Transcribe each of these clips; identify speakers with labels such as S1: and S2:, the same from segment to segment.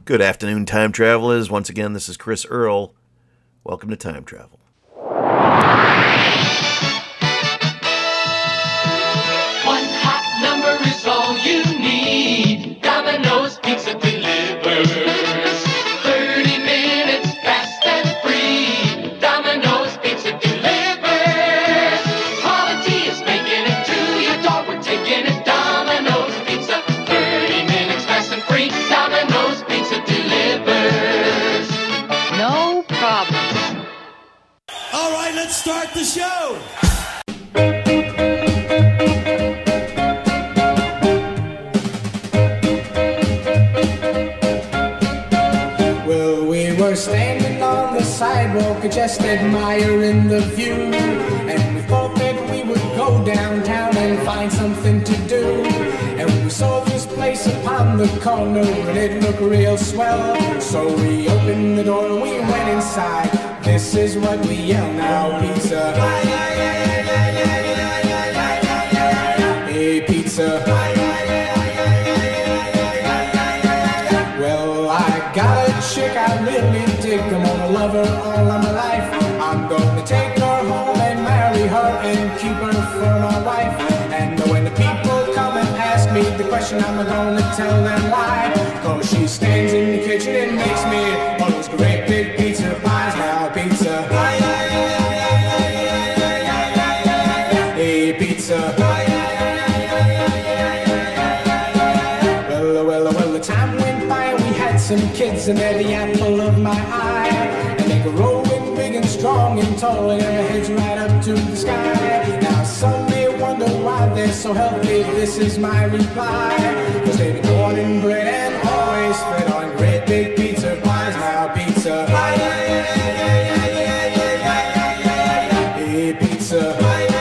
S1: Good afternoon, time travelers. Once again, this is Chris Earl. Welcome to Time Travel.
S2: One hot number is all you need. Domino's Pizza delivers. 30 minutes fast and free. Domino's Pizza delivers. Quality is making it to your door. We're taking it. Domino's Pizza. 30 minutes fast and free. Domino's Pizza delivers.
S3: No problem.
S4: All right, let's start the show.
S5: Well, we were standing on the sidewalk, just admiring the view, and we thought that we would go downtown and find something to do. And we saw this place upon the corner, and it looked real swell. So we opened the door, we went inside. This is what we yell now: pizza. Hey, pizza. Well, I got a chick I really dig. I'm gonna love her all of my life. I'm gonna take her home and marry her and keep her for my wife. And when the people come and ask me the question, I'm gonna tell them why. Cause she stands in the kitchen and makes me one of those great big pizza pies. Now pizza. Hey, pizza. Well, the time went by and we had some kids, and they're the apple of my eye. And they go rolling big and strong and tall, and their heads right up to the sky. Now some may wonder why they're so healthy. This is my reply: cause they've been born and bred and always fed on great big pizza pies. Now pizza. Hey, pizza.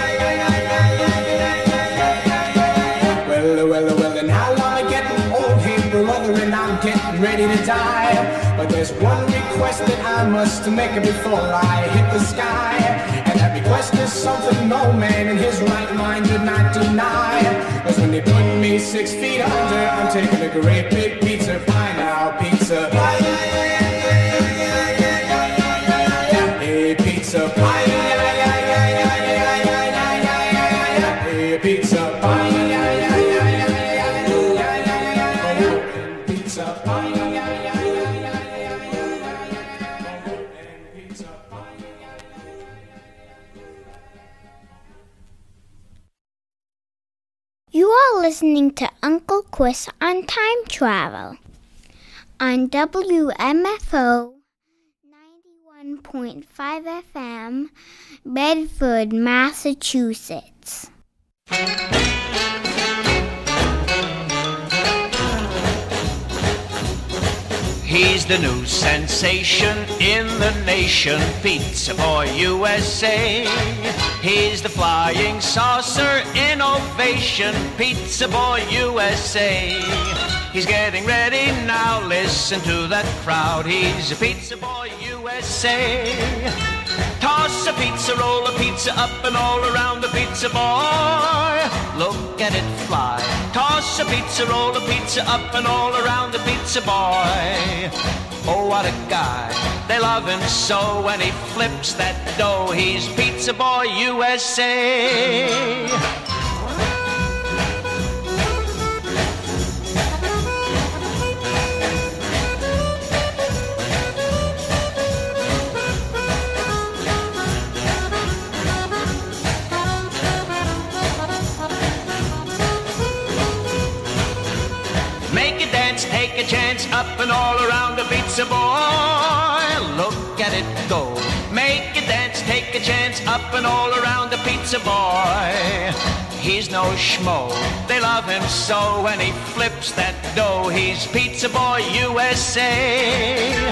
S5: Well, and how long I getting old, hey brother, and I'm getting ready to die. But there's one request that I must make before I hit the sky. And that request is something no man in his right mind did not deny. Cause when they put me 6 feet under, I'm taking a great big pizza pie. Now pizza. Hey, pizza pie. Hey, pizza pie.
S6: You are listening to Uncle Chris on Time Travel on WMFO 91.5 FM, Bedford, Massachusetts.
S7: He's the new sensation in the nation, Pizza Boy USA. He's the flying saucer innovation, Pizza Boy USA. He's getting ready now, listen to that crowd. He's a Pizza Boy USA. Toss a pizza, roll a pizza up and all around the Pizza Boy. Look at it fly. Toss a pizza, roll a pizza up and all around the Pizza Boy. Oh, what a guy. They love him so when he flips that dough. He's Pizza Boy USA. Take a chance up and all around the Pizza Boy. Look at it go. Make it dance, take a chance up and all around the Pizza Boy. He's no schmo. They love him so when he flips that dough. He's Pizza Boy USA.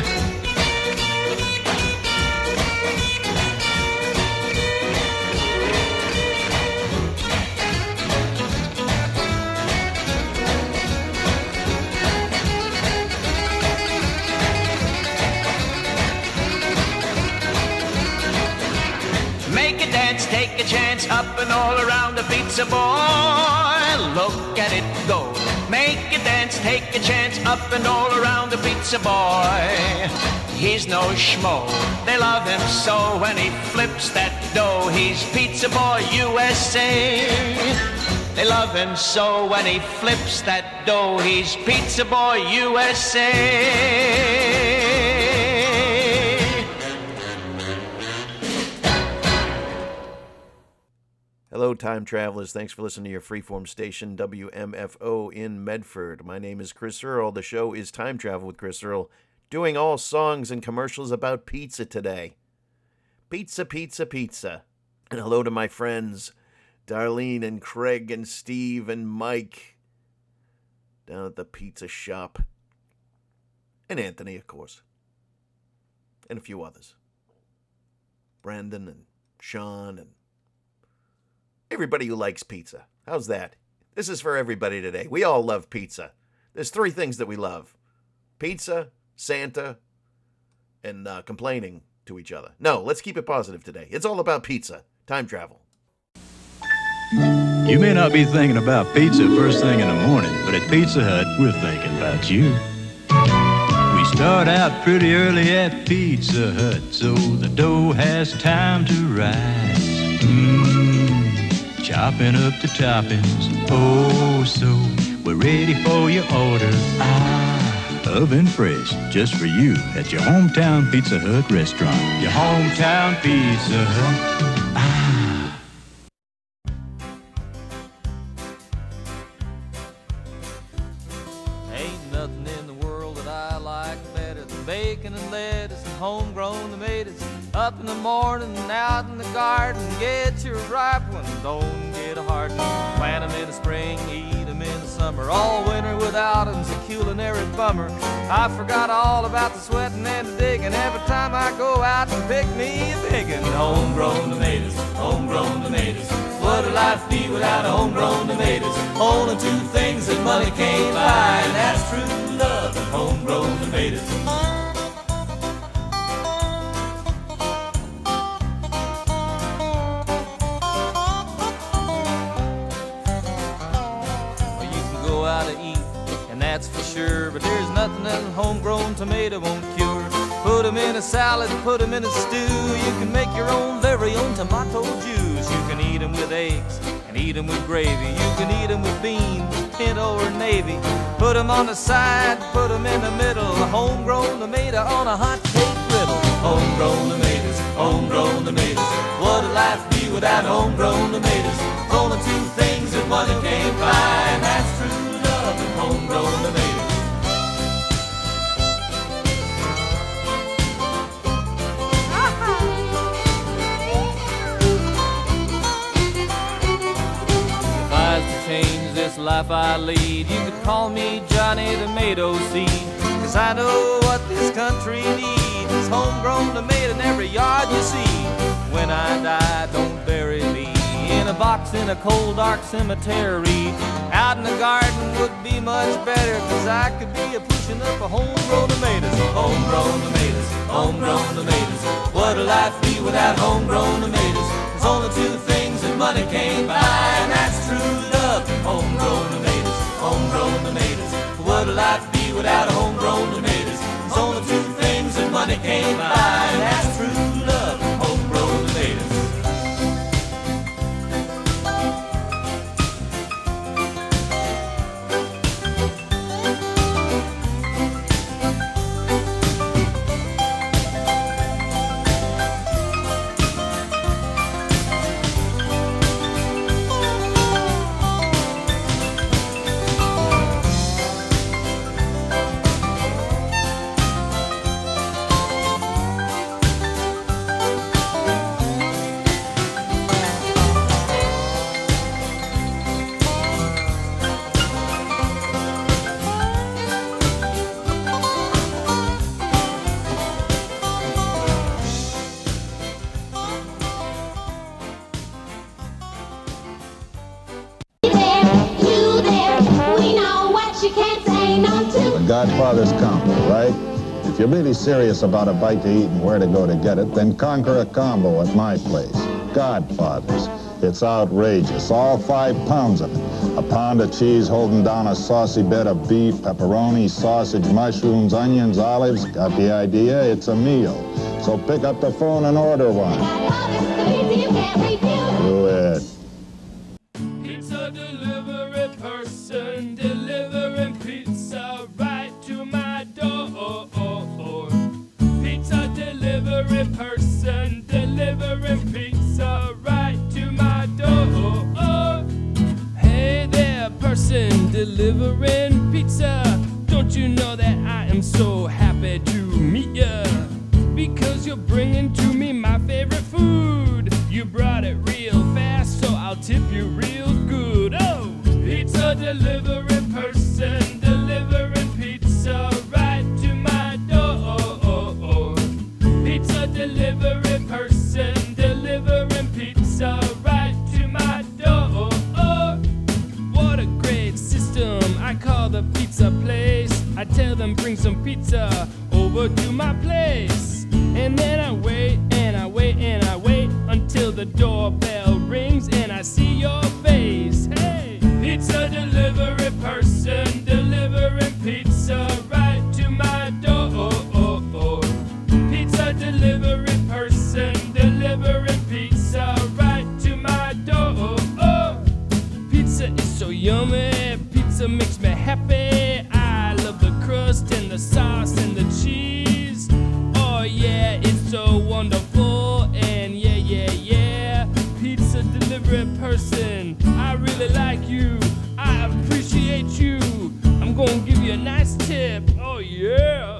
S7: Make a dance, take a chance, up and all around the pizza boy. Look at it go. Make a dance, take a chance, up and all around the pizza boy. He's no schmo, they love him so when he flips that dough. He's Pizza Boy USA. They love him so when he flips that dough. He's Pizza Boy USA.
S1: Hello, time travelers. Thanks for listening to your freeform station, WMFO in Medford. My name is Chris Earl. The show is Time Travel with Chris Earl, doing all songs and commercials about pizza today. Pizza, pizza, pizza. And hello to my friends, Darlene and Craig and Steve and Mike, down at the pizza shop. And Anthony, of course. And a few others. Brandon and Sean and everybody who likes pizza. How's that? This is for everybody today. We all love pizza. There's 3 things that we love. Pizza, Santa, and complaining to each other. No, let's keep it positive today. It's all about pizza. Time travel.
S8: You may not be thinking about pizza first thing in the morning, but at Pizza Hut, we're thinking about you. We start out pretty early at Pizza Hut, so the dough has time to rise. Chopping up the toppings, oh so we're ready for your order. Oven fresh, just for you at your hometown Pizza Hut restaurant. Your hometown Pizza Hut.
S9: Ain't nothing in the world that I like better than bacon and lettuce and homegrown tomatoes. Up in the morning and out in the garden, get your ripe ones, don't get a hard one. Plant them in the spring, eat them in the summer. All winter without them's a culinary bummer. I forgot all about the sweating and the digging every time I go out and pick me a biggin'. Homegrown tomatoes, homegrown tomatoes. What would life be without homegrown tomatoes? Only 2 things that money can't buy, and that's true love and homegrown tomatoes. That's for sure, but there's nothing that a homegrown tomato won't cure. Put them in a salad, put them in a stew. You can make your own very own tomato juice. You can eat them with eggs and eat them with gravy. You can eat them with beans, pinto or navy. Put them on the side, put them in the middle. A homegrown tomato on a hot cake griddle. Homegrown tomatoes, homegrown tomatoes. What would life be without homegrown tomatoes? There's only 2 things that money can't buy, and that's true love and homegrown tomatoes. If I was to change this life I lead, you could call me Johnny Tomato Seed, 'cause I know what this country needs is homegrown tomato in every yard you see. When I die, don't bury me in a box in a cold dark cemetery. Out in the garden would be much better, 'cause I could be a pushing up a homegrown tomatoes. Homegrown tomatoes, homegrown tomatoes. What'd life be without homegrown tomatoes? There's only 2 things that money can't buy, and that's true love and homegrown tomatoes. Homegrown tomatoes. What'd life be without homegrown tomatoes? There's only 2 things that money can't buy, and that's true love and homegrown tomatoes.
S10: Godfather's combo, right? If you're really serious about a bite to eat and where to go to get it, then conquer a combo at my place. Godfathers. It's outrageous. All 5 pounds of it. A pound of cheese holding down a saucy bed of beef, pepperoni, sausage, mushrooms, onions, olives. Got the idea? It's a meal. So pick up the phone and order one. Do it.
S9: Pizza delivery person delivering pizza right to my door. Pizza delivery person delivering pizza right to my door. Hey there, person delivering pizza. Don't you know that I am so happy to meet ya? Because you're bringing to me my favorite food. You brought it real fast, so I'll tip you real good. Oh, pizza delivery person delivering pizza right to my door. Pizza delivery person delivering pizza right to my door. What a great system. I call the pizza place. I tell them bring some pizza over to my place. And then I wait and I wait and I wait until the doorbell rings and I see your face. Hey, pizza delivery person delivering pizza right to my door. Pizza delivery person delivering pizza right to my door. Pizza is so yummy, pizza makes me happy. I love the crust and the sauce and the cheese. Oh yeah, it's so wonderful. And yeah, pizza delivery person, I really like you, I appreciate you. I'm gonna give you a nice tip. Oh yeah.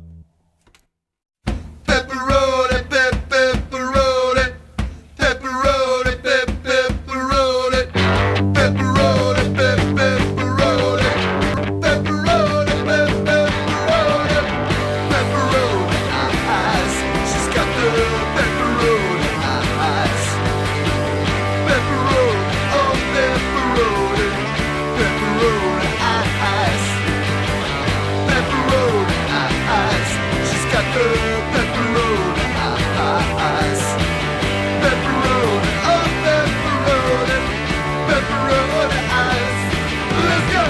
S11: Pepperoni, pepperoni, pepperoni, pepperoni, pepperoni, pepperoni, pepperoni, pepperoni, pepperoni eyes. She's got the pepperoni eyes. Pepperoni, oh pepperoni, pepperoni eyes. Pepperoni eyes. She's got the pepperoni eyes. Pepperoni, oh pepperoni, pepperoni eyes. Let's go.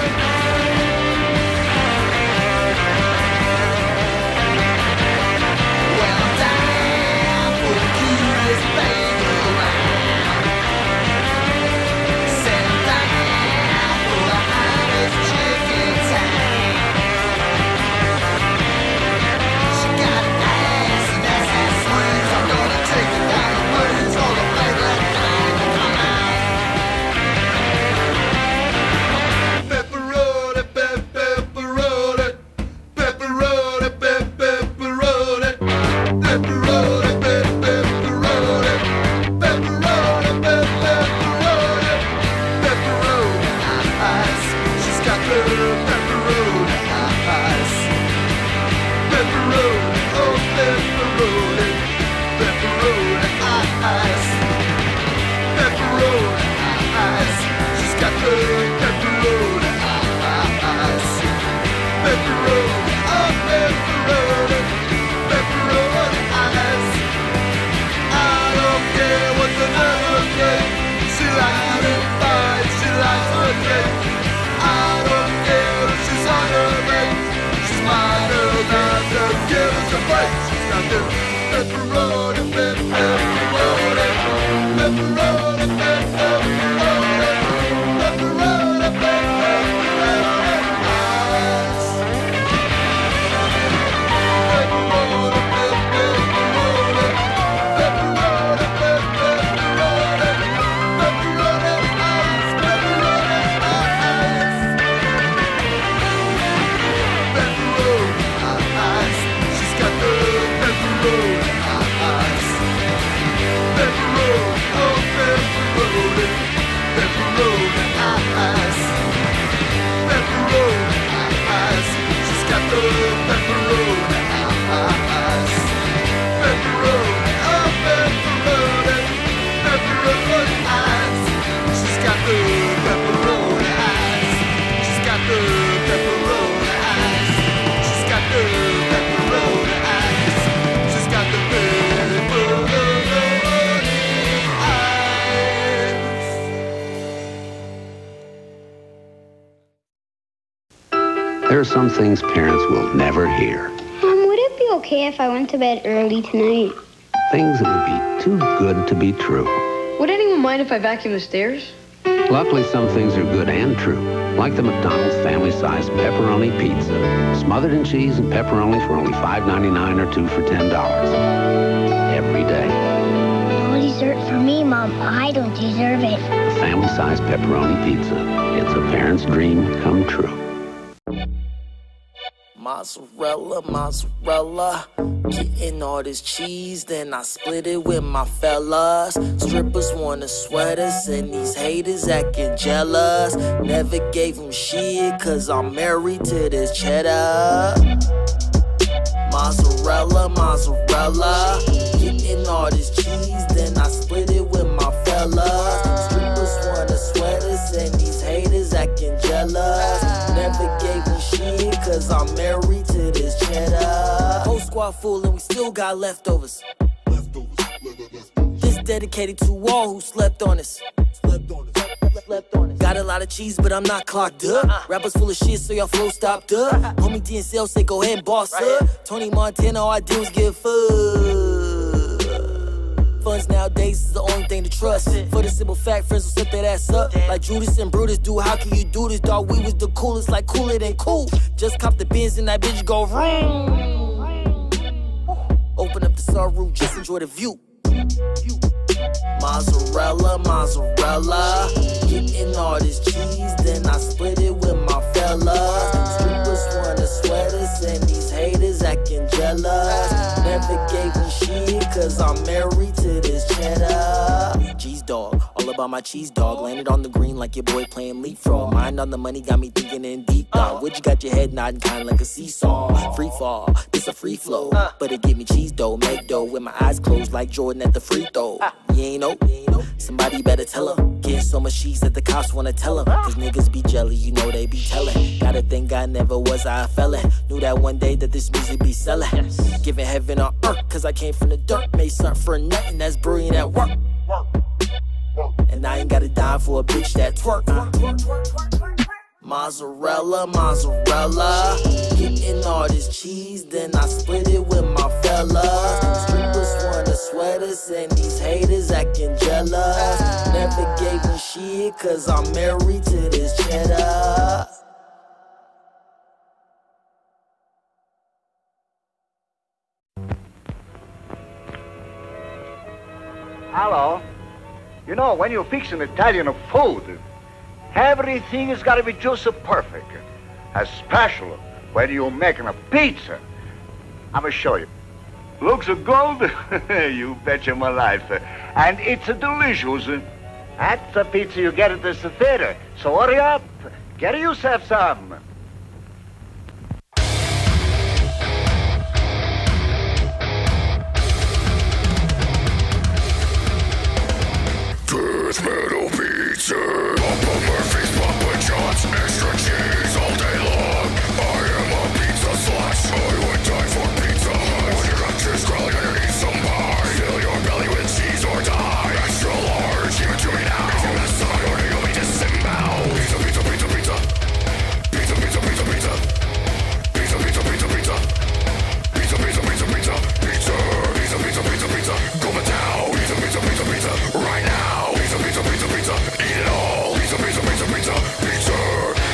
S11: Well, I'm down for the cutest thing around. Send down for the hottest chick in town. She got an ass and ass swings. I'm gonna take it down the ways. Gonna play that thing. Come on. Pepperoni, pepperoni, pepperoni, pepperoni, pepperoni, pepperoni, pepperoni, pepperoni, pepperoni eyes. She's got the pepperoni eyes. Pepperoni, oh pepperoni, pepperoni eyes. Pepperoni eyes. She's got the pepperoni eyes. Pepperoni, oh pepperoni, pepperoni eyes. I don't care what the never get. She likes to fight, she likes to get. I don't care if she's on her way. She's my girl, now just give us a break. She's got the pepperoni, pepperoni, pepperoni, pepperoni, pepperoni, pepperoni eyes. Pepperoni, pepperoni, pepperoni, pepperoni, pepperoni eyes, pepperoni eyes. Pepperoni eyes. She's got the pepperoni eyes.
S12: There are some things parents will never hear.
S6: Mom, would it be okay if I went to bed early tonight?
S12: Things that would be too good to be true.
S3: Would anyone mind if I vacuum the stairs?
S12: Luckily, some things are good and true, like the McDonald's family-sized pepperoni pizza, smothered in cheese and pepperoni for only $5.99 or 2 for $10 every day.
S6: No dessert for me, Mom. I don't deserve it.
S12: The family-sized pepperoni pizza. It's a parent's dream come true.
S13: Mozzarella, mozzarella, getting all this cheese, then I split it with my fellas. Strippers wanna sweat us, and these haters acting jealous. Never gave them shit, cause I'm married to this cheddar. Mozzarella, mozzarella, getting all this cheese, then I split it with my fellas. Strippers wanna sweat us, and these haters acting jealous. Never gave them shit, cause I'm married to this cheddar. Whole squad full and we still got leftovers. This dedicated to all who slept on us. Got a lot of cheese, but I'm not clocked up. Rappers full of shit, so y'all flow stopped up. Homie DNCL say go ahead and boss up. Tony Montana, all I do is give fuck. Funds nowadays is the only thing to trust. For the simple fact, friends will set that ass up. Like Judas and Brutus do, how can you do this, dog? We was the coolest, like cooler than cool. Just cop the Benz and that bitch go vroom. Open up the sunroof, just enjoy the view. Mozzarella, mozzarella, getting all this cheese, then I split it with my fellas. Strippers wanna sweat us, and these haters acting jealous. Never gave me shit, cause I'm married to this cheddar. Cheese dog, all about my cheese dog. Landed on the green like your boy playing leapfrog. Mind on the money got me thinking in deep thought. Would you got your head nodding kinda like a seesaw. Free fall, this a free flow, but it give me cheese dough, make dough with my eyes closed like Jordan at the free throw. You ain't know? Somebody better tell her. Getting so much cheese that the cops wanna tell her. Cause niggas be jelly, you know they be telling. Gotta think I never was a felon. Knew that one day that this music be selling. Giving heaven on earth, cause I came from the dirt. Made something for nothing, that's brilliant at work. And I ain't gotta die for a bitch that twerk. Mozzarella, mozzarella, getting all this cheese, then I split it with my fellas. Strippers wanna sweat us, and these haters acting jealous. Never gave me shit, cause I'm married to this cheddar.
S14: Hello. You know, when you fix an Italian food, everything has got to be just perfect. Especially when you're making a pizza. I'm going to show you. Looks good? You betcha my life. And it's delicious. That's the pizza you get at the theater. So hurry up. Get yourself some.
S11: Death Metal Pizza. Papa Murphy's, Papa John's, extra cheese all day long. I am a pizza slut. I would die for Pizza Hut. When you're not just crawling underneath some pie, fill your belly with cheese or die. Extra large, give it to me now. If you mess up, you'll be disemboweled. Pizza, pizza, pizza, pizza. Pizza, pizza, pizza, pizza. Pizza, pizza, pizza, pizza. Pizza, pizza, pizza, pizza. Pizza, pizza, pizza, pizza, pizza. Go down. Pizza, pizza, pizza, pizza. Right now. Pizza, pizza, pizza, pizza. Eat it all. Pizza, pizza, pizza, pizza. Pizza.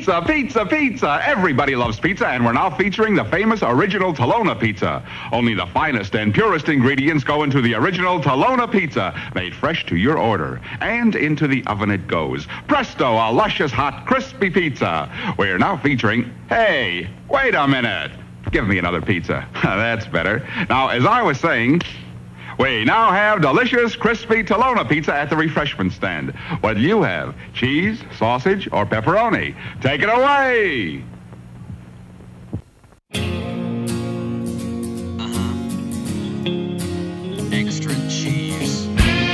S15: Pizza, pizza, pizza. Everybody loves pizza, and we're now featuring the famous original Tolona pizza. Only the finest and purest ingredients go into the original Tolona pizza, made fresh to your order. And into the oven it goes. Presto, a luscious, hot, crispy pizza. We're now featuring... Hey, wait a minute. Give me another pizza. That's better. Now, as I was saying... We now have delicious, crispy Tolona pizza at the refreshment stand. What do you have? Cheese, sausage, or pepperoni? Take it away!
S16: Extra cheese.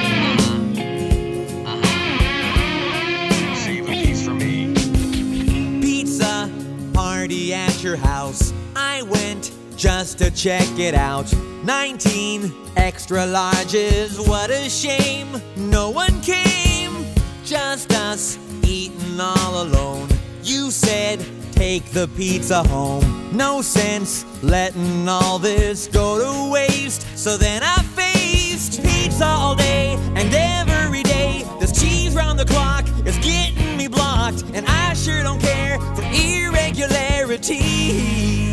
S16: Save a piece for me.
S17: Pizza party at your house. I went just to check it out. 19 extra larges, what a shame. No one came, just us eating all alone. You said, take the pizza home. No sense letting all this go to waste. So then I faced pizza all day and every day. This cheese round the clock is getting me blocked, and I sure don't care for irregularity.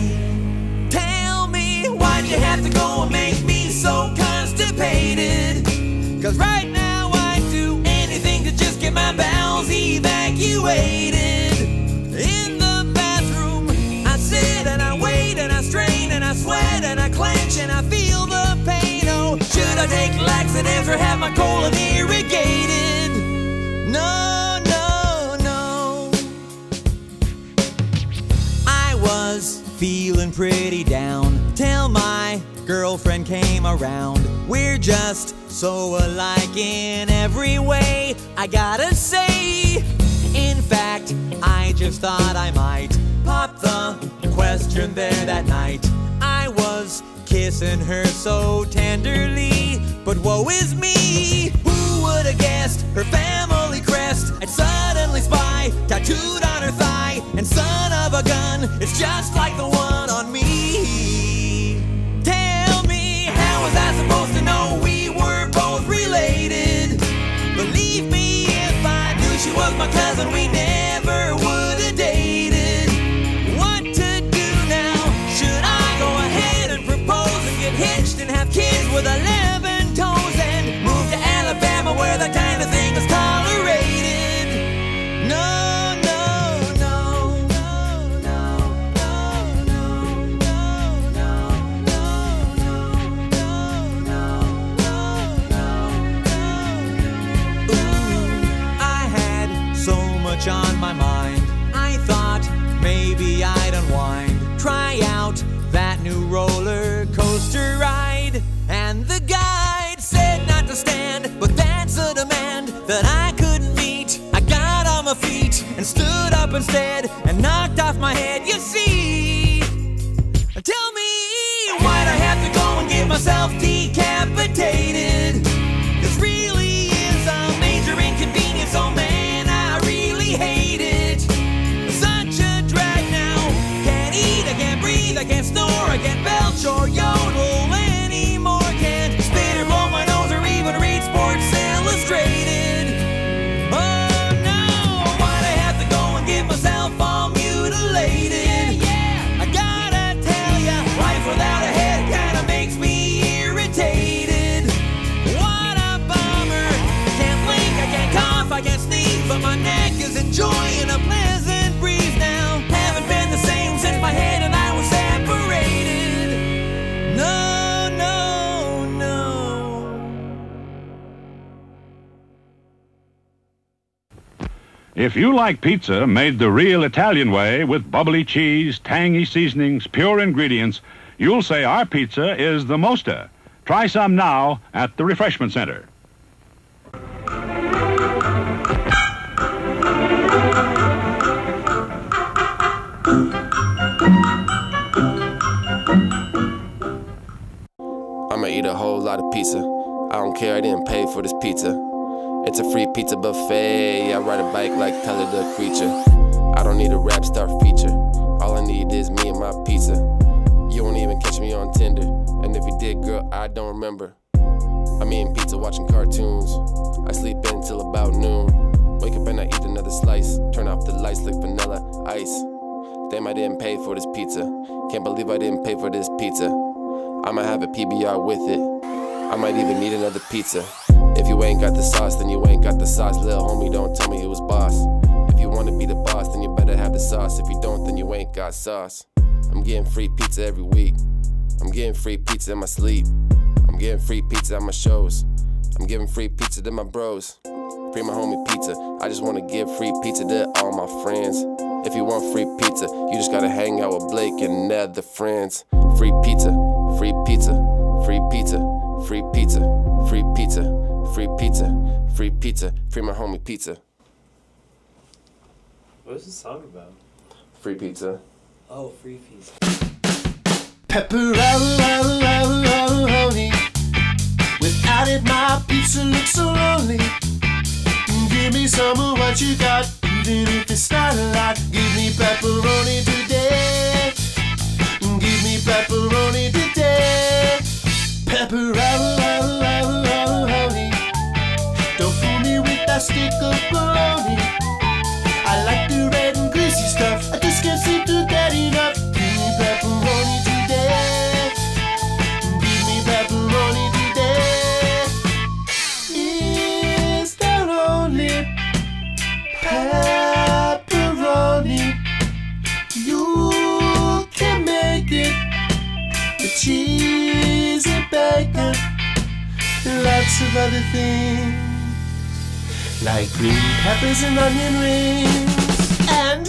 S17: Why'd you have to go and make me so constipated? Cause right now I'd do anything to just get my bowels evacuated. In the bathroom I sit and I wait and I strain and I sweat and I clench and I feel the pain. Oh, should I take laxatives or have my colon irrigated? No, no, no. I was feeling pretty down till my girlfriend came around. We're just so alike in every way, I gotta say. In fact, I just thought I might pop the question there that night. I was kissing her so tenderly, but woe is me. Who would have guessed her family crest I'd suddenly spy tattooed on her thigh? And son of a gun, it's just like the one on me. Tell me, how was I supposed to know we were both related? Believe me, if I knew she was my cousin, we never would have dated. What to do now? Should I go ahead and propose and get hitched and have kids with 11 toes and move to Alabama where that kind of thing is tolerated? No. On my mind, I thought maybe I'd unwind, try out that new roller coaster ride. And the guide said not to stand, but that's a demand that I couldn't meet. I got on my feet and stood up instead and knocked off my head. You see, tell me, why'd I have to go and get myself decapitated? This really is a major inconvenience, oh man. Hate it, such a drag now. Can't eat, I can't breathe, I can't snore, I can't belch or yodel anymore. Can't spit or blow my nose or even read Sports Illustrated. Oh no, why'd I have to go and get myself all mutilated? I gotta tell ya, life without a head kinda makes me irritated. What a bummer, I can't blink, I can't cough, I can't sneeze, but my neck is enjoying a pleasant breeze now. Haven't been the same since my head and I was separated. No, no, no.
S15: If you like pizza made the real Italian way with bubbly cheese, tangy seasonings, pure ingredients, you'll say our pizza is the mosta. Try some now at the Refreshment Center.
S18: I'ma eat a whole lot of pizza. I don't care, I didn't pay for this pizza. It's a free pizza buffet. I ride a bike like Tyler the Creature. I don't need a rap star feature. All I need is me and my pizza. You won't even catch me on Tinder. And if you did, girl, I don't remember. I'm eating pizza, watching cartoons. I sleep in till about noon. Wake up and I eat another slice. Turn off the lights like vanilla ice. Damn, I didn't pay for this pizza. Can't believe I didn't pay for this pizza. I'ma have a PBR with it. I might even need another pizza. If you ain't got the sauce, then you ain't got the sauce. Little homie, don't tell me it was boss. If you wanna be the boss, then you better have the sauce. If you don't, then you ain't got sauce. I'm getting free pizza every week. I'm getting free pizza in my sleep. I'm getting free pizza at my shows. I'm giving free pizza to my bros. Free my homie pizza. I just wanna give free pizza to all my friends. If you want free pizza, you just gotta hang out with Blake and Ned, the friends. Free pizza, free pizza, free pizza, free pizza, free pizza, free pizza, free pizza, free my homie pizza.
S19: What is this song about?
S18: Free pizza.
S19: Oh, free pizza.
S11: Pepperoni. Without it, my pizza looks so lonely. Give me some of what you got, even if it's not a lot. Give me pepperoni today. Give me pepperoni today. Pepperoni. Don't fool me with that stick of bologna. I like the red and greasy stuff. I just can't seem to get enough. Give me pepperoni today. Give me pepperoni today. Is there only pepperoni? You can make it. The cheese and bacon, and lots of other things, like green peppers and onion rings, and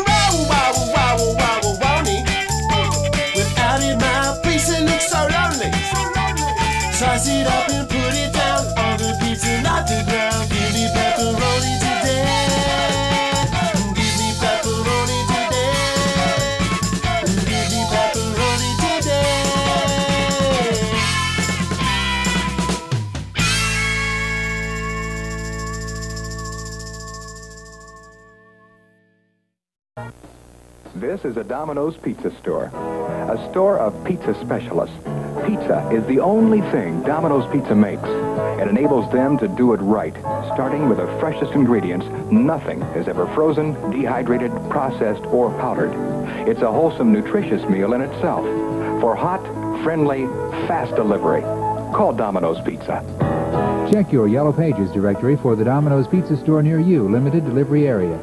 S11: pepperoni. Without it, my pizza looks so lonely. Slice it up and put it down on the pizza, not the ground. Give me pepperoni today. Give me pepperoni today. Give me pepperoni today.
S20: This is a Domino's Pizza store, a store of pizza specialists. Pizza is the only thing Domino's Pizza makes. It enables them to do it right, starting with the freshest ingredients. Nothing is ever frozen, dehydrated, processed, or powdered. It's a wholesome, nutritious meal in itself. For hot, friendly, fast delivery, call Domino's Pizza.
S21: Check your Yellow Pages directory for the Domino's Pizza store near you, limited delivery area.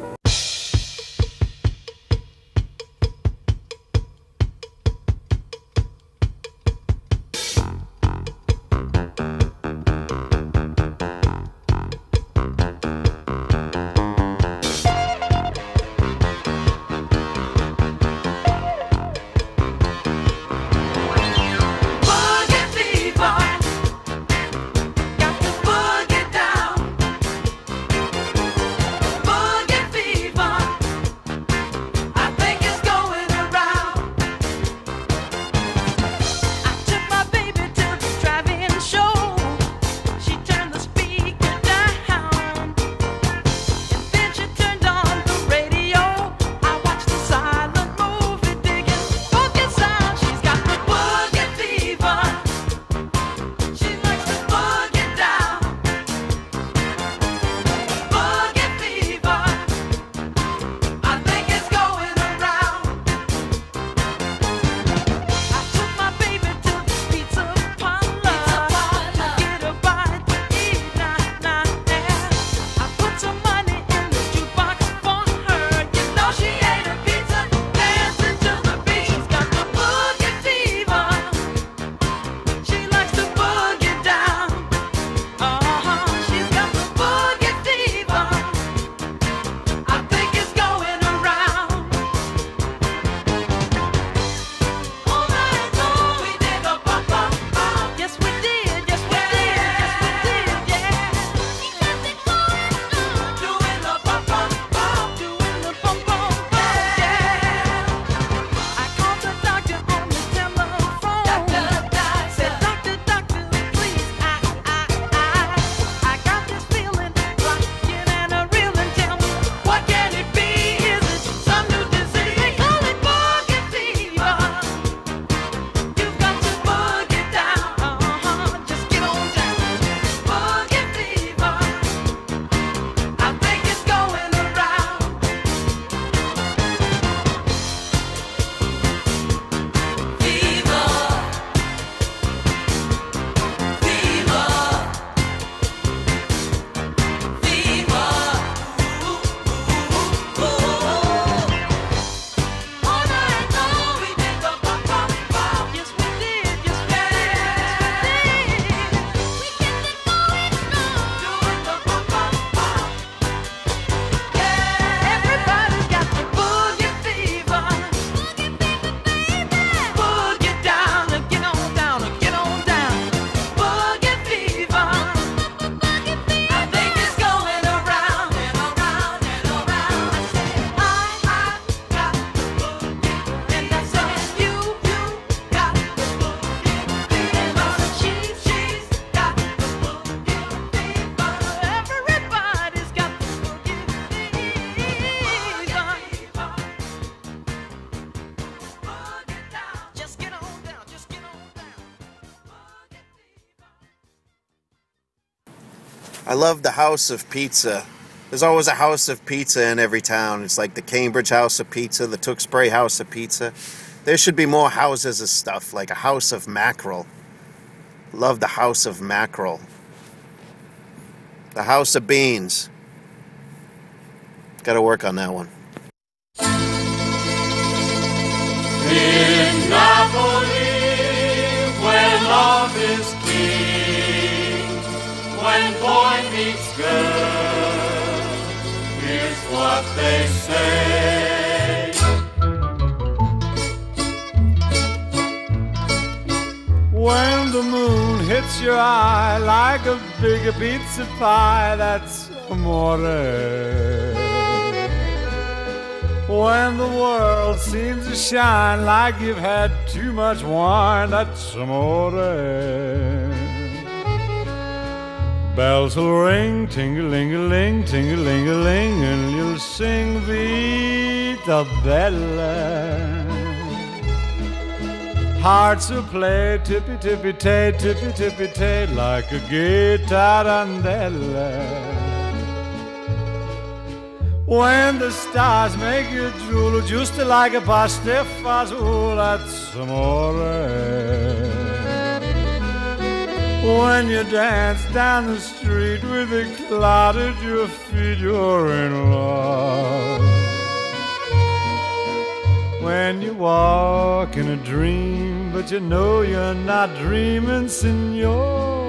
S2: Boogie
S1: I love the House of Pizza. There's always a House of Pizza in every town. It's like the Cambridge House of Pizza, the Tewksbury House of Pizza. There should be more houses of stuff, like a House of Mackerel. Love the House of Mackerel. The House of Beans. Gotta work on that one.
S2: In Napoli, where love is king, when boy meets girl, here's what they say.
S9: When the moon hits your eye like a big pizza pie, that's amore. When the world seems to shine like you've had too much wine, that's amore. Bells will ring, ting-a-ling-a-ling, ting-a-ling-a-ling, and you'll sing Vita Bella. Hearts will play tippy-tippy-tay, tippy-tippy-tay, like a guitarandella. When the stars make you drool, just like a pasta fazool, that's amore. When you dance down the street with a cloud at your feet, you're in love. When you walk in a dream, but you know you're not dreaming, signore.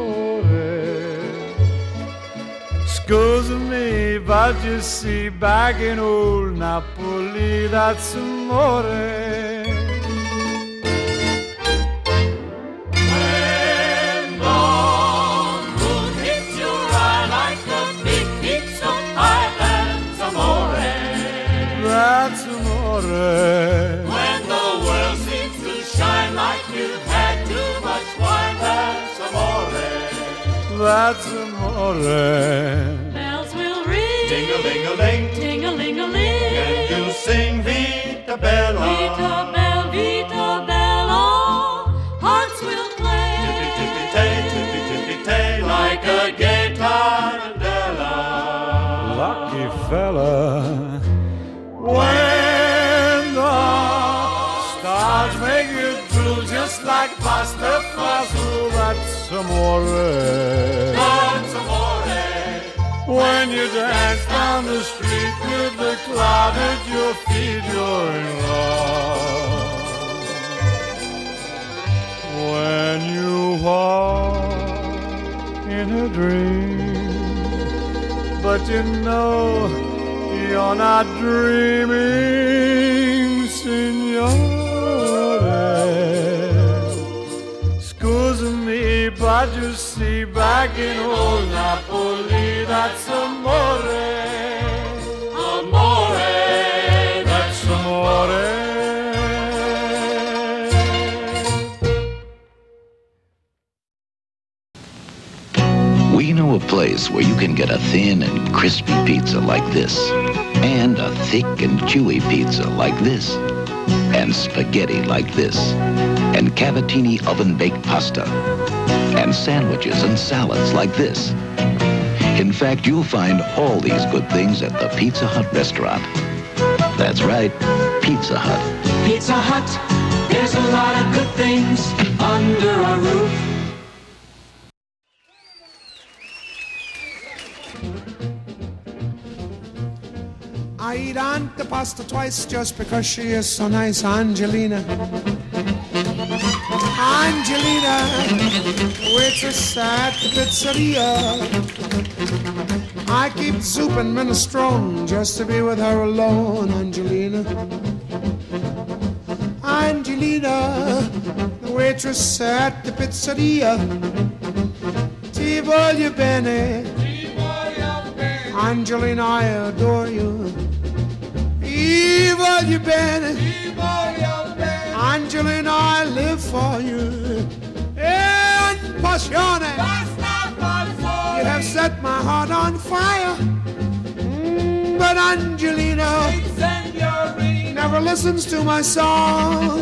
S9: Scusa me, but you see, back in old Napoli, that's amore.
S2: When the moon hits your eye like a big pizza pie, that's amore.
S9: That's amore.
S2: When the world seems to shine like you've had too much wine, that's amore.
S9: That's amore.
S2: Bells will ring,
S9: ting-a-ling-a-ling,
S2: ting-a-ling-a-ling,
S9: and you'll sing Vita Bella.
S2: Vita Bella, Vita Bella. Hearts will play,
S9: tippy-tippy-tay, tippy-tippy-tay,
S2: like a gay tarantella.
S9: Lucky fella. When the stars make you drool, just like pasta fazool, that's amore.
S2: That's amore.
S9: When you dance down the street with the cloud at your feet, you're in love. When you walk in a dream, but you know you're not dreaming, signore. Scusa me, but you see, back in old Napoli, that's amore.
S2: Amore,
S9: that's amore.
S4: We know a place where you can get a thin and crispy pizza like this, and a thick and chewy pizza like this, and spaghetti like this, and Cavattini oven-baked pasta, and sandwiches and salads like this. In fact, you'll find all these good things at the Pizza Hut restaurant. That's right, Pizza Hut.
S2: Pizza Hut, there's a lot of good things under a roof.
S5: I eat Aunt the pasta twice just because she is so nice, Angelina. Angelina, waitress at the pizzeria. I keep soup and minestrone just to be with her alone, Angelina. Angelina, the waitress at the pizzeria. Ti voglio bene, Angelina, I adore you. Ti voglio bene, Angelina, I live for you. And passione, you have set my heart on fire. But Angelina never listens to my song.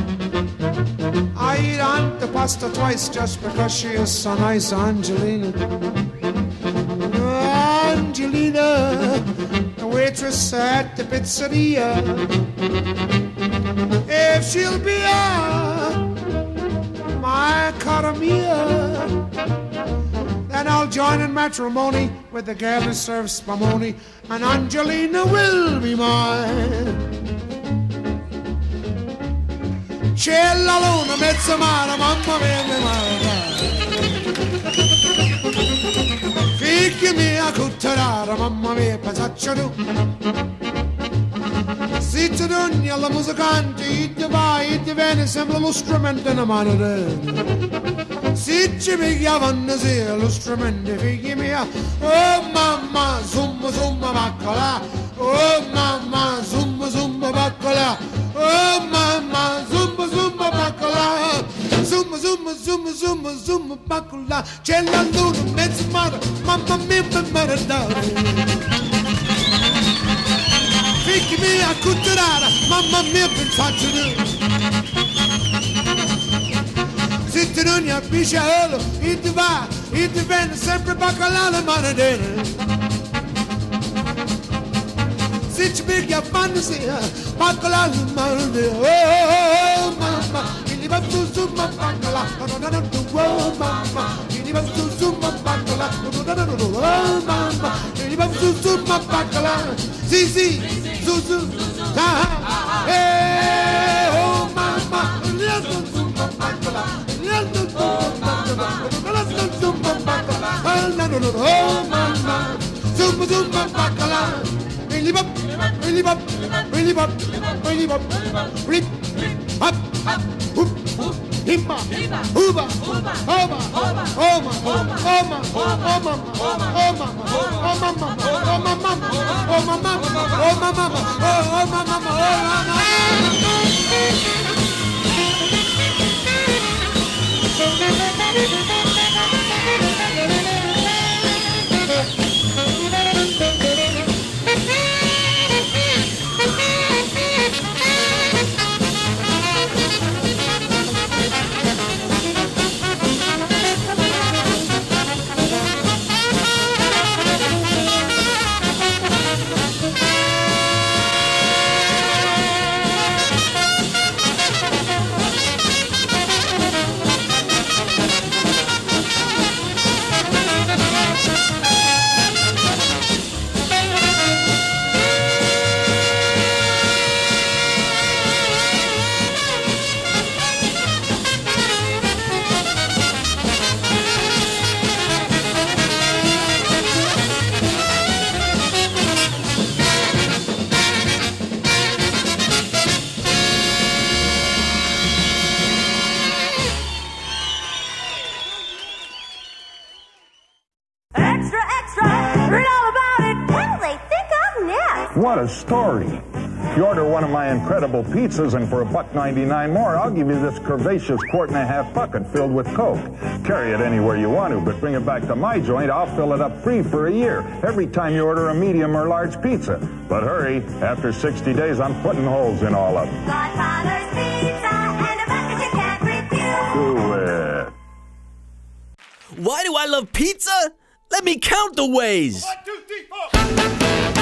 S5: I eat Aunt the pasta twice just because she is so nice, Angelina. Carmelina, the waitress at the pizzeria. If she'll be my cara mia, then I'll join in matrimony with the girl who serves spumoni, and Angelina will be mine. C'è la luna, mezza mare, mamma mia, mi mare. Figli mia, cutterara, mamma mia, pensaccia tu. Se ti dogni alla musicante, ti vai, ti viene, sembra lo strumento in mano te. Se ci pigliavano sia lo strumento, figli mia, oh mamma, zumba, zumba, baccola. Oh mamma, zumba, zumba, baccola. Oh mamma, zumba, zumba, baccola. Zumba, zumba, zumba, zumba, zumba, baccola. C'è la luna, mezzo mare, mamma mia, mi maradare. Figli mia, cutterara, mamma mia, pensaccio tu. Se ti non è pisciolo, e ti va, e ti viene sempre baccola la manadena. Se ci piglia fantasia, baccola la manadena. Oh, mamma, mi va su su ma baccola. Oh, mamma, mi va su su ma baccola. Oh, mamma, mi va su su ma baccola. Sì, sì, su su, oh, mamma, mi va su su ma baccola. Oh, mamma, zumba, zumba, baccola. Really bop, really bop, really bop, really bop, rip, hop, hoop, himba, hooba, hoba, homa, homa, homa, homa, homa, homa, homa, homa,
S10: What a story. If you order one of my incredible pizzas and for $1.99 more, I'll give you this curvaceous quart-and-a-half bucket filled with Coke. Carry it anywhere you want to, but bring it back to my joint. I'll fill it up free for a year every time you order a medium or large pizza. But hurry, after 60 days, I'm putting holes in all of them.
S7: Godfather's Pizza and a bucket you can't refuse.
S10: Do it.
S22: Why do I love pizza? Let me count the ways.
S11: 1, 2, 3, 4.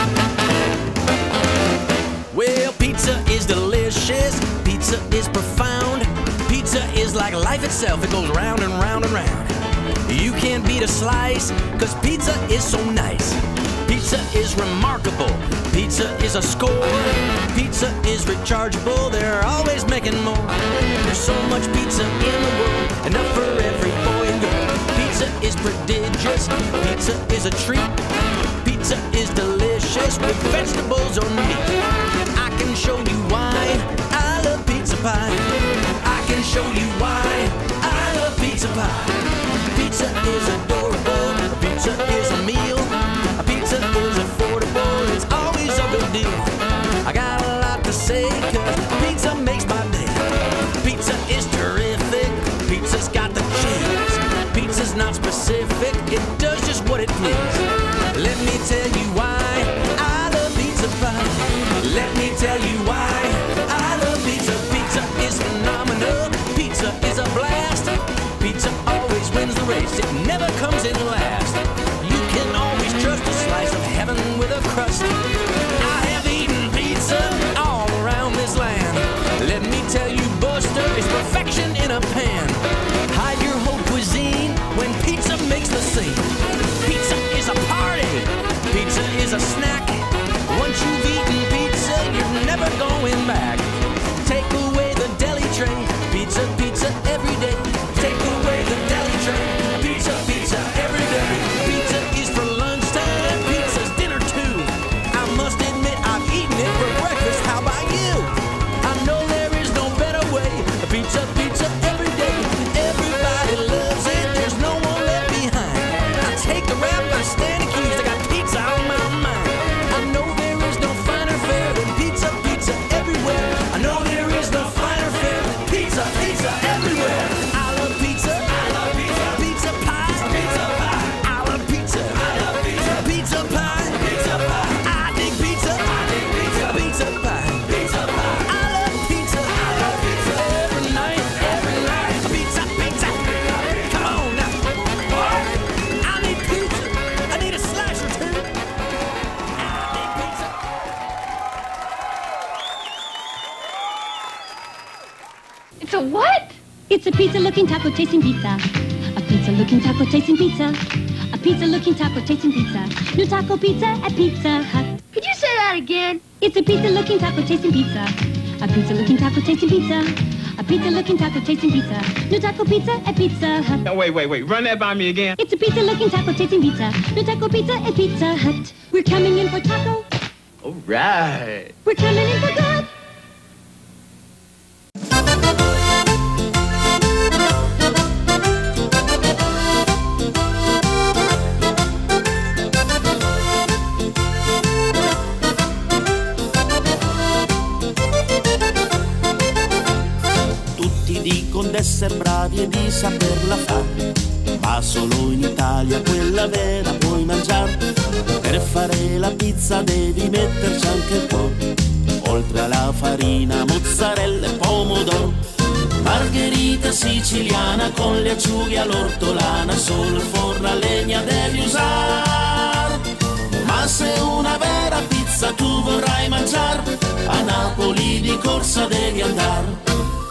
S22: Well, pizza is delicious. Pizza is profound. Pizza is like life itself. It goes round and round and round. You can't beat a slice, 'cause pizza is so nice. Pizza is remarkable. Pizza is a score. Pizza is rechargeable. They're always making more. There's so much pizza in the world, enough for every boy and girl. Pizza is prodigious. Pizza is a treat. Pizza is delicious with vegetables or meat. I can show you why I love pizza pie. I can show you why I love pizza pie. Pizza is adorable. Pizza is a meal. Pizza is affordable. It's always a good deal. I got a lot to say, 'cause pizza makes my day. Pizza is terrific. Pizza's got the cheese. Pizza's not specific. It does just what it please. Let me tell you why I love pizza pie. Let me tell you why I love pizza. Pizza is phenomenal. Pizza is a blast. Pizza always wins the race. It never comes in last. You can always trust a slice of heaven every day. Take away the deli tray. Pizza, pizza every day. Pizza is for lunchtime. Pizza's dinner too. I must admit I've eaten it for breakfast. How about you? I know there is no better way. Pizza, pizza every day. Everybody loves it. There's no one left behind. I take the rap, I stand the keys. I got pizza on my mind. I know there is no finer fare than pizza, pizza everywhere. I know there is no finer fare than pizza, pizza everywhere. I love pizza. I love pizza. Pizza pie. Pizza pie. I love pizza. I love pizza. Pizza pie. Pizza pie. I dig pizza. I dig pizza. Pizza pie. Pizza pie. I love pizza. I love pizza. Every night. Every night. Pizza, pizza. Come on now. I need pizza. I need a slice or two. I need pizza.
S3: It's a what? It's a pizza-looking taco tasting pizza. A pizza-looking taco tasting pizza. A pizza-looking taco tasting pizza. New taco pizza at Pizza Hut. Could you say that again? It's a pizza-looking taco tasting pizza. A pizza-looking taco tasting pizza. A pizza-looking taco tasting pizza. New taco pizza at Pizza Hut.
S8: No, wait. Run that by me again.
S3: It's a pizza-looking taco tasting pizza. New taco pizza at Pizza Hut. We're coming in for taco.
S8: All right.
S3: We're coming in for good.
S22: Tutti dicono d'essere bravi e di saperla fare, ma solo in Italia quella vera puoi mangiare. Per fare la pizza devi metterci anche il po', oltre alla farina, mozzarella e pomodoro. Margherita siciliana con le acciughe all'ortolana, solo il forno a legna devi usare. Ma se una vera pizza tu vorrai mangiare, a Napoli di corsa devi andare.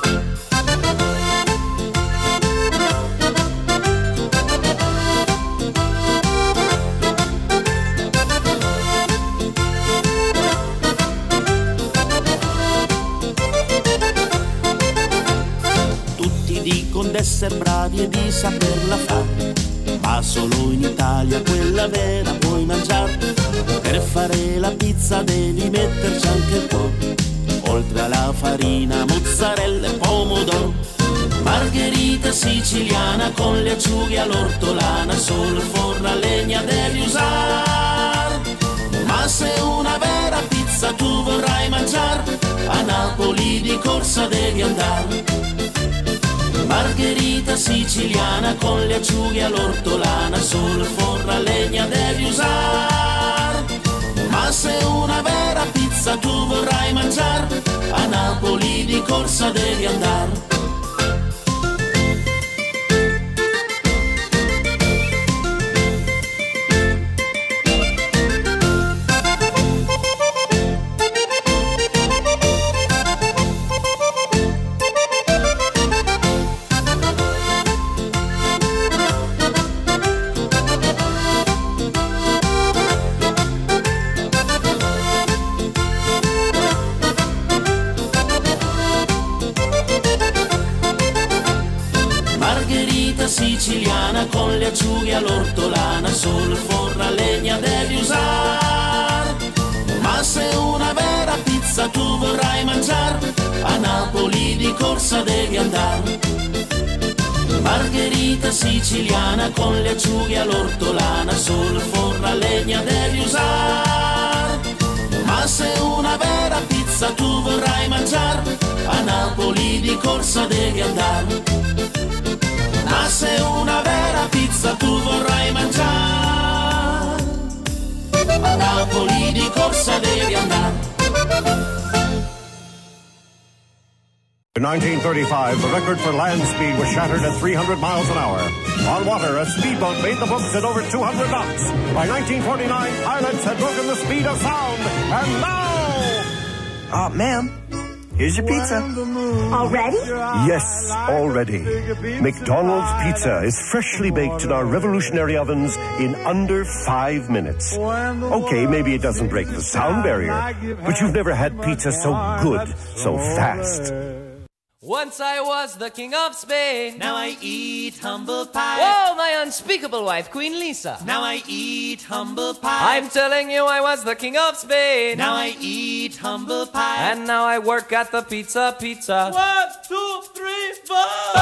S22: Dicono d'essere bravi e di saperla fare, ma solo in Italia quella vera puoi mangiare. Per fare la pizza devi metterci anche il po', oltre alla farina, mozzarella e pomodoro. Margherita siciliana con le acciughe all'ortolana, solo il forno a legna devi usare. Ma se una vera pizza tu vorrai mangiare, a Napoli di corsa devi andare. Margherita siciliana con le acciughe all'ortolana, solo il forno a legna devi usare. Ma se una vera pizza tu vorrai mangiare, a Napoli di corsa devi andare. Siciliana con le acciughe all'ortolana, solo il forno a legna devi usare. Ma se una vera pizza tu vorrai mangiare, a Napoli di corsa devi andare. Margherita siciliana con le acciughe all'ortolana, solo il forno a legna devi usare. Ma se una vera pizza tu vorrai mangiare, a Napoli di corsa devi andare. Ma se una vera pizza tu vorrai mangiare, a Napoli di corsa devi andare.
S23: In 1935, the record for land speed was shattered at 300 miles an hour. On water, a speedboat made the books at over 200 knots. By 1949, pilots had broken the speed of sound, and now...
S24: ma'am, here's your pizza.
S3: Already?
S23: Yes, already. McDonald's pizza is freshly baked in our revolutionary ovens in under 5 minutes. Okay, maybe it doesn't break the sound barrier, but you've never had pizza so good, so fast.
S9: Once I was the king of Spain.
S17: Now I eat humble pie.
S9: Whoa, my unspeakable wife, Queen Lisa.
S17: Now I eat humble pie.
S9: I'm telling you, I was the king of Spain.
S17: Now I eat humble pie.
S9: And now I work at the Pizza.
S17: 1, 2, 3, 4.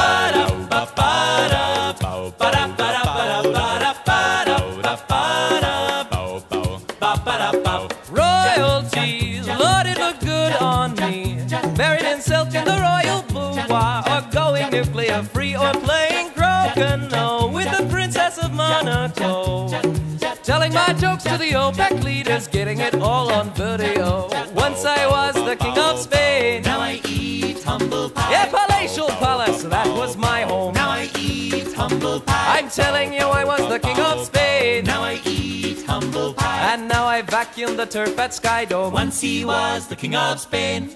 S9: Royalties, Lord, it looked good on me. Buried in silk in the royal boudoir, or going nuclear free, or playing croquet with the Princess of Monaco. Telling my jokes to the OPEC leaders, getting it all on video. Once I was the king of Spain.
S17: Now I eat humble pie.
S9: Yeah, palatial palace, that was my home.
S17: Now I eat humble pie.
S9: I'm telling you, I was the king of Spain.
S17: Now I eat humble pie.
S9: And now I vacuum the turf at Sky Dome.
S17: Once he was the king of Spain.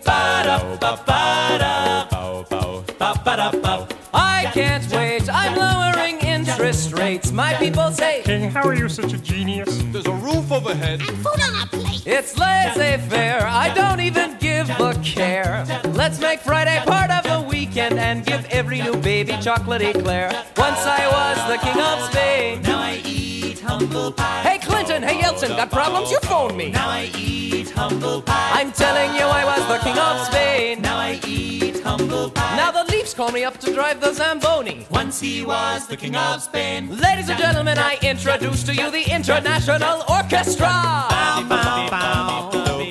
S9: I can't wait, I'm lowering interest rates. My people say,
S6: King, how are you such a genius?
S12: There's a roof overhead.
S7: And food on our plate.
S9: it's laissez-faire, I don't even give a care. Let's make Friday part of the weekend and give every new baby chocolate eclair. Once I was the king of Spain.
S17: Now I eat humble pie.
S9: Hey Clinton, hey Yeltsin, got problems? You phone me.
S17: Now I eat humble pie.
S9: I'm telling you, I was the king of Spain.
S17: Now I eat humble pie.
S9: Now the Leafs call me up to drive the Zamboni.
S17: Once he was the king of Spain.
S9: Ladies and gentlemen, I introduce to you the International Orchestra.
S17: Bow, bow, bow.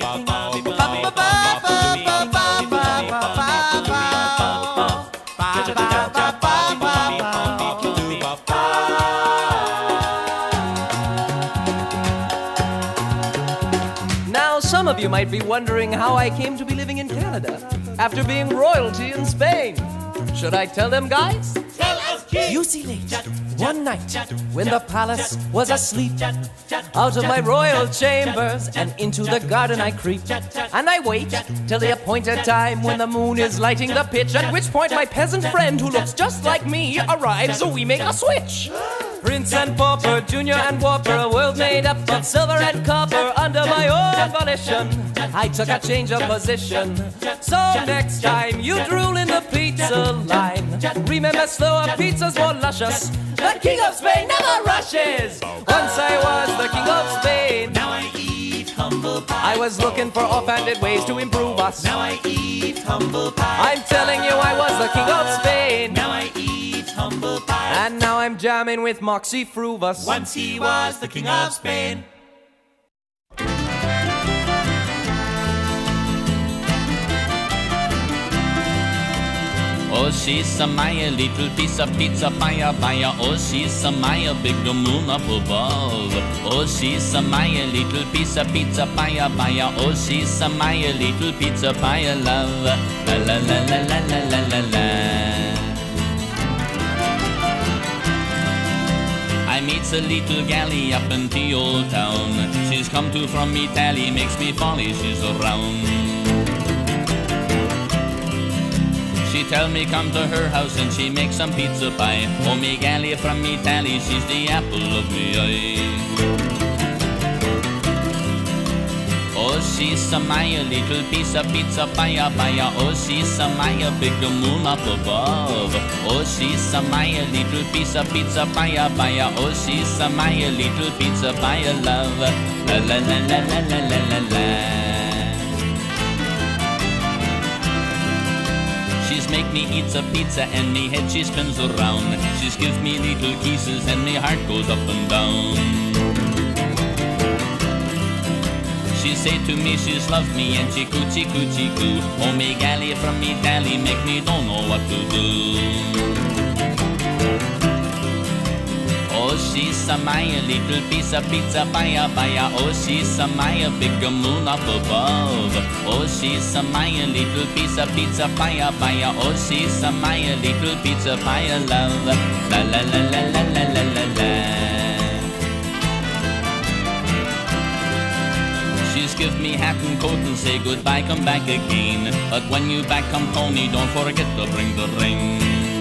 S9: Now, some of you might be wondering how I came to be living in Canada after being royalty in Spain. Should I tell them, guys?
S7: Tell us, kid.
S9: You see, late one night when the palace was asleep, out of my royal chambers and into the garden I creep, and I wait till the appointed time when the moon is lighting the pitch, at which point my peasant friend who looks just like me arrives, so we make a switch. Prince and pauper, junior and whopper, a world made up of silver and copper under my own volition. I took a change of position. So next time you drool in the pizza line, remember slower pizza's more luscious. The king of Spain never rushes. Once I was the king of Spain.
S17: Now I eat humble pie.
S9: I was looking for offhanded ways to improve us.
S17: Now I eat humble pie.
S9: I'm telling you, I was the king of Spain.
S17: Now I eat humble pie.
S9: And now I'm jamming with Moxie Fruvus.
S17: Once he was the king of Spain.
S13: Oh, she's a Maya, little piece of pizza, fire, fire. Oh, she's a Maya, big the moon up above. Oh, she's a Maya, little piece of pizza, fire, fire. Oh, she's a Maya, little pizza, fire, love. La la la la la la la la la. I meets a little galley up in the old town. She's come to from Italy, makes me folly, she's around. She tell me come to her house and she makes some pizza pie. Oh, me galley from Italy, she's the apple of me eye. Oh, she's a Maya, little piece of pizza pie, pie. Oh, she's a Maya, big the moon up above. Oh, she's a Maya, little piece of pizza pie, pie. Oh, she's a Maya, little pizza pie, love. La la la la la la la la la. She's make me eat a pizza and me head she spins around. She's gives me little kisses and me heart goes up and down. She say to me she's loved me and she coochie coochie coo. Oh, me galley from Italy make me don't know what to do. Oh, she's a Maya, little piece of pizza, pie, pie. Oh, she's a Maya, big moon up above. Oh, she's a Maya, little piece of pizza, pie, pie. Oh, she's a Maya, little pizza, pie, love. La la la la la la la la la. She's give me hat and coat and say goodbye, come back again. But when you back come Tony, don't forget to bring the ring.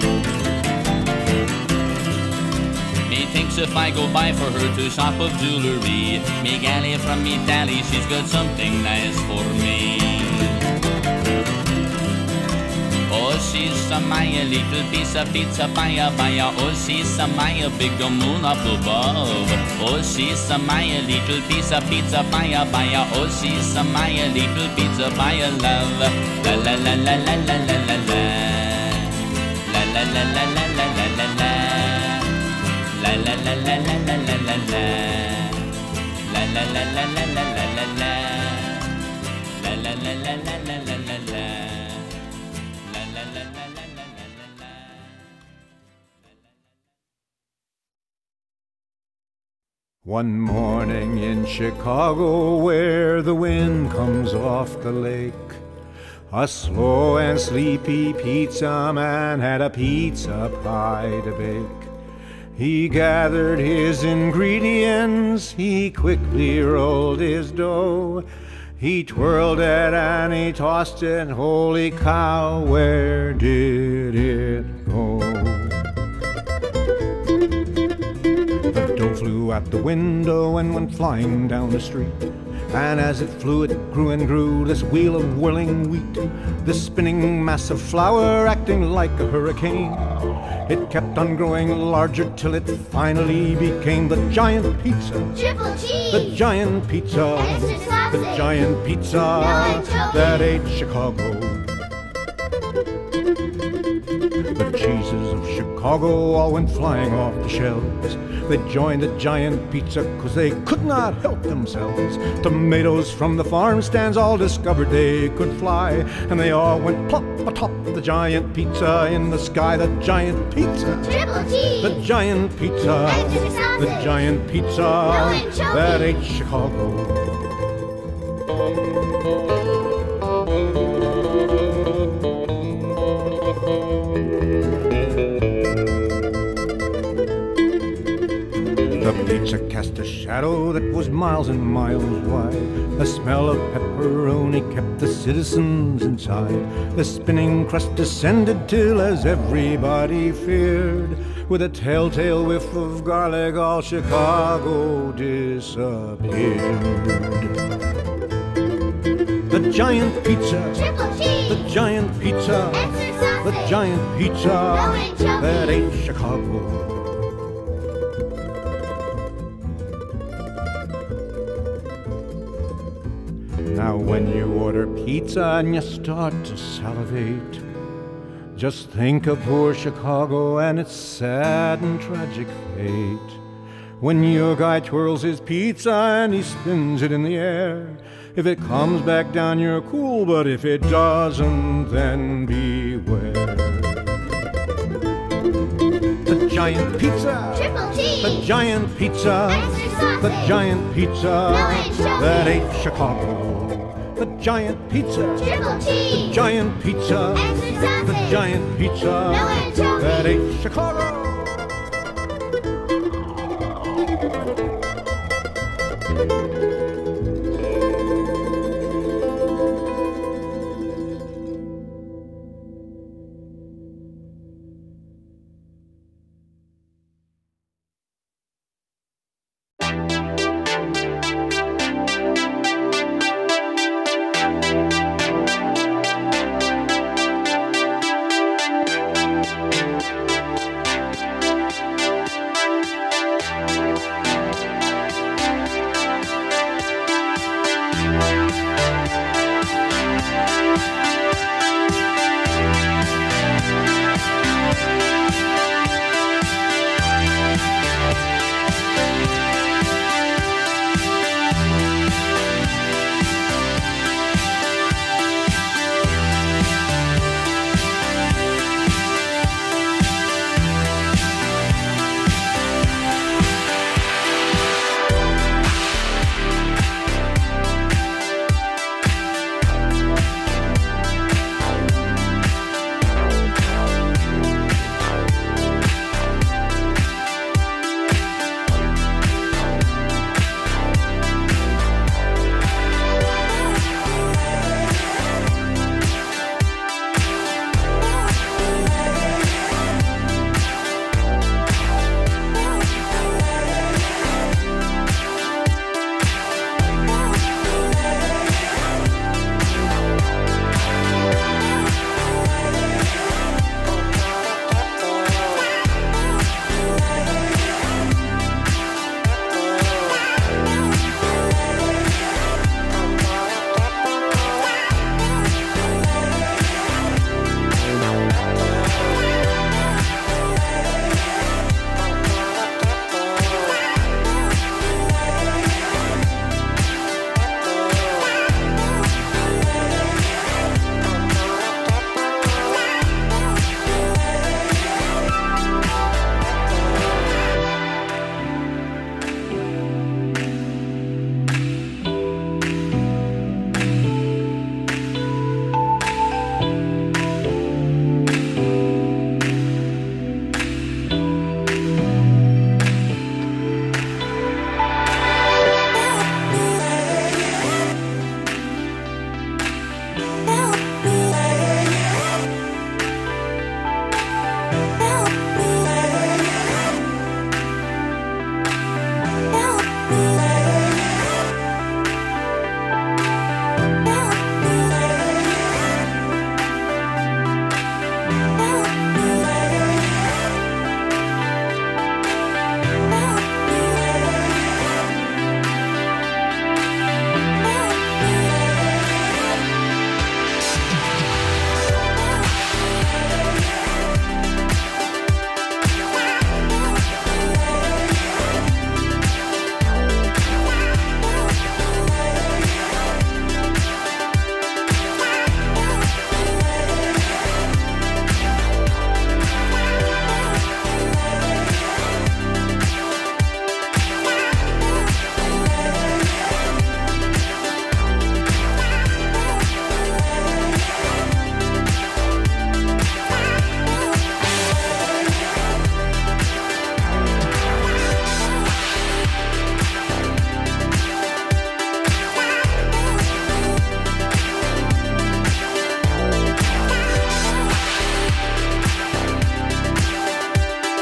S13: Me thinks if I go by for her to shop of jewelry, me galley from Italy, she's got something nice for me. Oh, she's a my little piece of pizza, buy oh, she's a my big moon up above. Oh, she's a my little piece of pizza, buy oh, she's a my little pizza, buy love. La la la la la la la la la. La la la la la la la la la. La la la la la la la la la. La la la la la la la la la. La la la la la la la la la. La la la la la la la la.
S12: One morning in Chicago, where the wind comes off the lake, a slow and sleepy pizza man had a pizza pie to bake. He gathered his ingredients, he quickly rolled his dough. He twirled it and he tossed it, holy cow, where did it go? The dough flew out the window and went flying down the street. And as it flew, it grew and grew, this wheel of whirling wheat, this spinning mass of flour acting like a hurricane. It kept on growing larger till it finally became the giant pizza.
S7: Triple cheese.
S12: The giant pizza.
S7: Extra sausage.
S12: The giant pizza that ate Chicago. The cheeses of Chicago all went flying off the shelves. They joined the giant pizza 'cause they could not help themselves. Tomatoes from the farm stands all discovered they could fly, and they all went plop atop the giant pizza in the sky. The giant pizza.
S7: Triple cheese.
S12: The giant pizza.
S7: Extra sausage.
S12: The giant pizza that ate Chicago. The pizza cast a shadow that was miles and miles wide. The smell of pepperoni kept the citizens inside. The spinning crust descended till, as everybody feared, with a telltale whiff of garlic, all Chicago disappeared. The giant pizza.
S7: Triple cheese.
S12: The giant pizza.
S7: Extra sausage.
S12: The giant pizza
S7: No anchovy.
S12: that ate Chicago. Now when you order pizza and you start to salivate, just think of poor Chicago and its sad and tragic fate. When your guy twirls his pizza and he spins it in the air, if it comes back down, you're cool, but if it doesn't, then beware. The giant pizza.
S7: Triple cheese.
S12: The giant pizza.
S7: Extra sausage.
S12: The giant pizza
S7: No anchovy.
S12: that ate Chicago. The giant pizza.
S7: Triple cheese.
S12: The giant pizza.
S7: Extra sausage.
S12: The giant pizza
S7: No anchovy.
S12: that ate Chicago.